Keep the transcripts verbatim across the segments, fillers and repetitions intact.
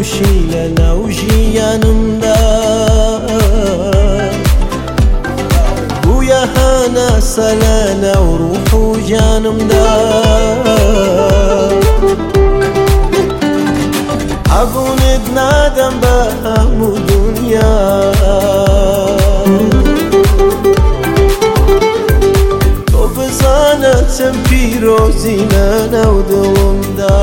توشی لناو ژیانمدا بوویە هەناسە لەناو ڕوح و جانمدا عەبوونت نادەم بە هەموو دونیا تۆ بزانە چەند پیرۆزی لەناو دڵمدا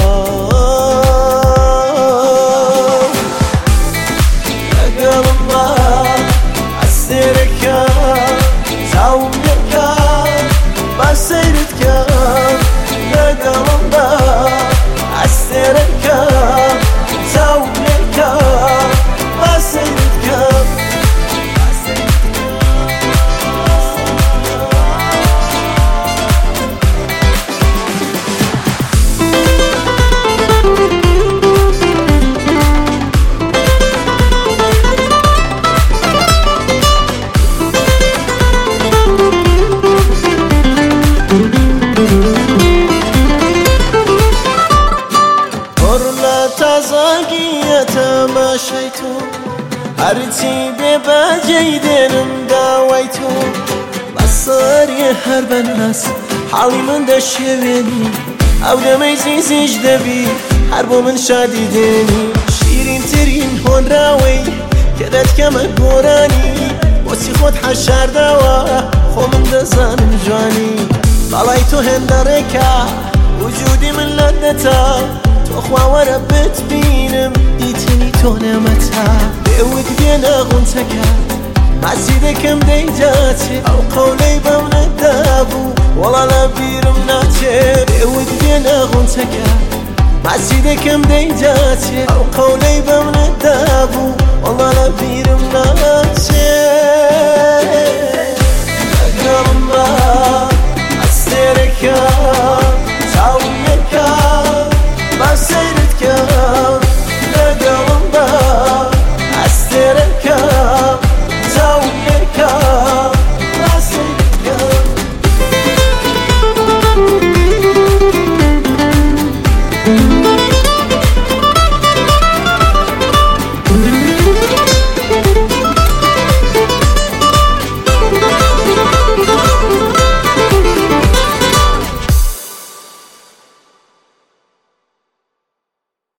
تەماشای تۆ هەرچی بێ بەجێی دێنم داوای تۆ بەسەری هەر بەناس حاڵی من دەشێوێنی ئەو دەمەی زیزیش دەبی هەر بۆ من شادی دێنی شیرینترین هۆنراوەی کە دەتکەمە گۆرانی بۆچی خۆت حەشارداوە خۆ من دەزانم جوانی بەڵای تۆ هێندەڕێکە وجودی من لەدەتە تۆ خواوەرە بتبینم دیتنی تۆ نەمەتە بێوت بێنە غونچەکە ماسی دەکەم دەیجاچێ ئەو قەولەی بەم نەدابوو وەڵا لە بیرم ناچێ بێوت بێنە غونچەکە ماسی دەکەم دەیجاچێ ئەو قەولەی بەم نەدابوو وەڵا لە بیرم ناچێ لەگەڵم بە ئەستێرەکە